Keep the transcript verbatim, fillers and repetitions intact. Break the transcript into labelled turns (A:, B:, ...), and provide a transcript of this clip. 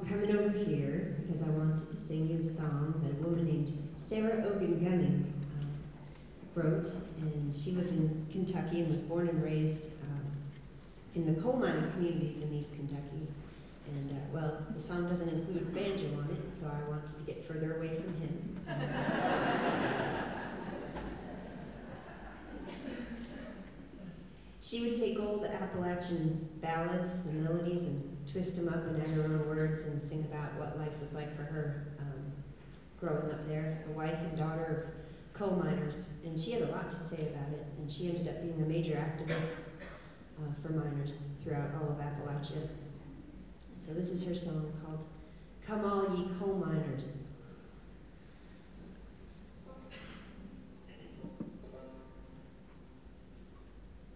A: coming over here because I wanted to sing you a song that a woman named Sarah Ogan Gunning um, wrote, and she lived in Kentucky and was born and raised um, in the coal mining communities in East Kentucky. And, uh, well, the song doesn't include a banjo on it, so I wanted to get further away from him. She would take old Appalachian ballads, the melodies, and twist them up and add her own words and sing about what life was like for her um, growing up there, a wife and daughter of coal miners. And she had a lot to say about it, and she ended up being a major activist uh, for miners throughout all of Appalachia. So this is her song called Come All Ye Coal Miners.